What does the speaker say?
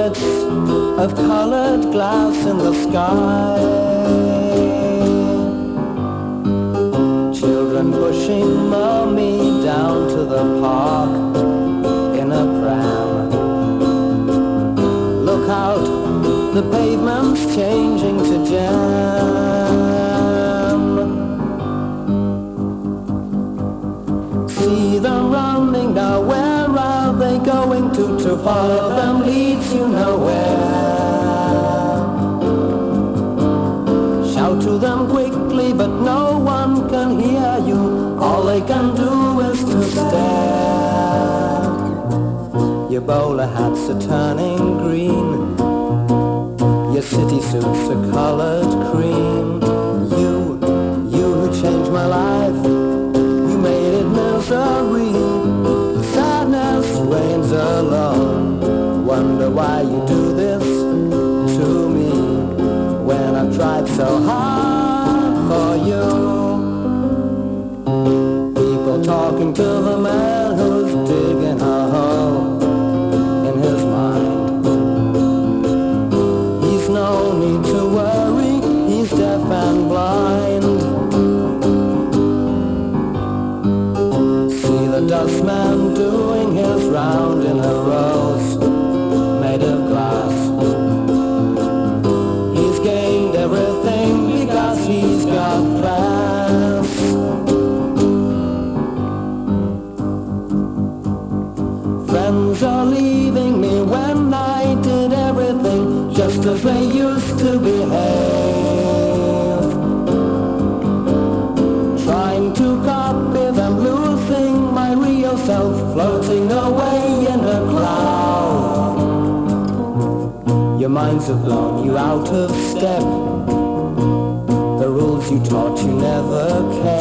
silhouettes of colored glass in the sky. Children pushing mommy down to the park in a pram. Look out, the pavement's changing to jam. See them running now, where are they going to follow them leads you nowhere. Shout to them quickly, but no one can hear you. All they can do is to stare. Your bowler hats are turning green, your city suits are colored cream. You who changed my life, you made it misery. Sadness reigns alone. Wonder why you do this to me when I've tried so hard for you. People talking to the man who's digging a hole in his mind. He's no need to worry, he's deaf and blind. See the dustman doing his round in a rose made of glass. He's gained everything because he's got class. Friends are leaving me when I did everything just as they used to behave. Trying to copy them, losing my real self, floating away in a cloud. Your minds have blown you out of step. The rules you taught you never kept.